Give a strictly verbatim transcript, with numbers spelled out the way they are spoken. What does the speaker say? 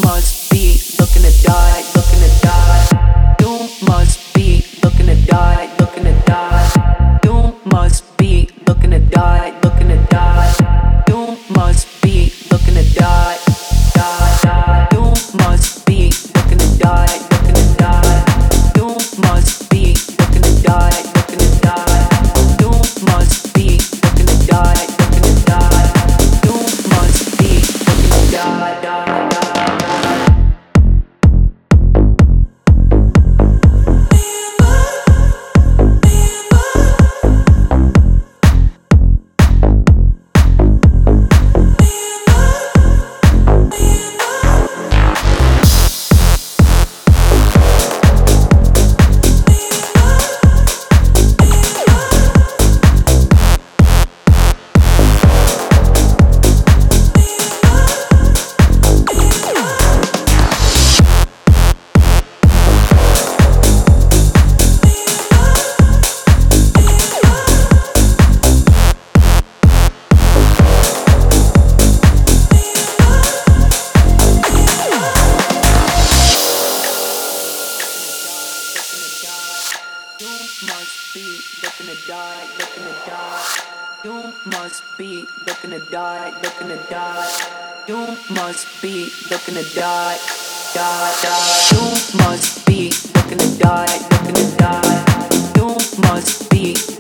must be looking to die, looking to die. You must be looking to die, looking to die. You must be looking to die, looking to die. You must be looking to die, die, die. You must be looking to die, looking to die. You must be looking to die, looking to die. You must be looking to die, looking to die. You must be looking to die, die, die, die. Must be looking to die, looking to die. You must be looking to die, looking to die. You must be looking to die, die, die. You must be looking to die, looking to die. You must be